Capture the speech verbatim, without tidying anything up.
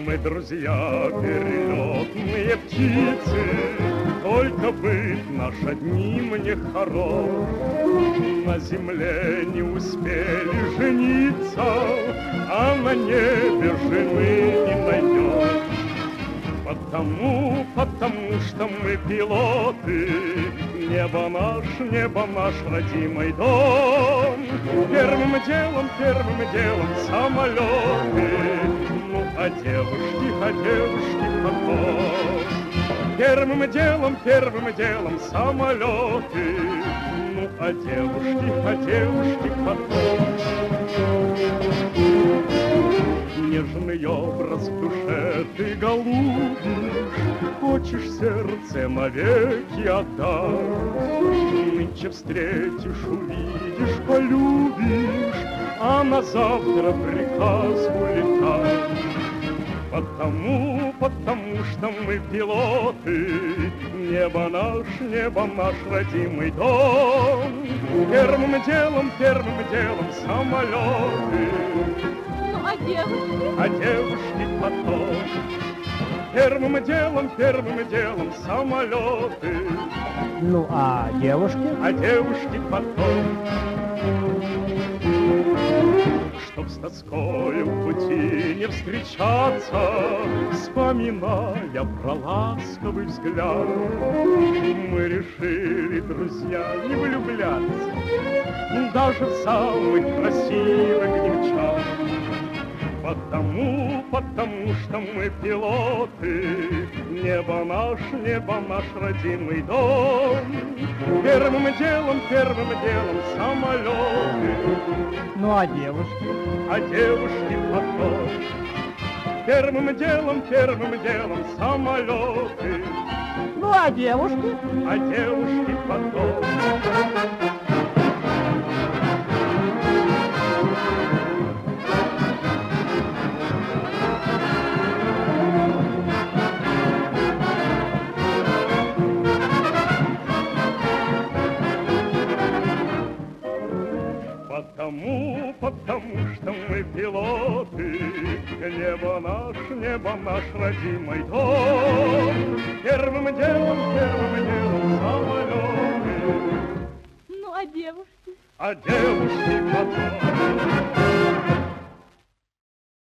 Мы друзья, перелетные птицы, только быт наш одним не хорош. На земле не успели жениться, а на небе жены не найдешь. Потому, потому что мы пилоты, небо наш, небо наш родимый дом. Первым делом, первым делом самолеты, ну а девушки, а девушки потом. Первым делом, первым делом самолеты, ну а девушки, а девушки потом. Нежный образ в душе ты голубишь, хочешь сердце навеки отдать. Нынче встретишь, увидишь, полюбишь, а на завтра приказ улетать. Потому, потому что мы пилоты, небо наш, небо наш родимый дом. Первым делом, первым делом самолеты, а девушки? А девушки потом. Первым делом, первым делом самолеты. Ну, а девушки? А девушки потом. Чтоб с тоскою в пути не встречаться, вспоминая про ласковый взгляд, мы решили, друзья, не влюбляться даже в самых красивых девчат. Потому, потому что мы пилоты, небо наш, небо наш родимый дом. Первым делом, первым делом самолеты. Ну а девушки? А девушки потом. Первым делом, первым делом самолеты. Ну а девушки? А девушки потом. Потому, потому что мы пилоты, небо наш, небо наш родимый дом. Первым делом, первым делом самолеты. Ну, а девушки? А девушки потом.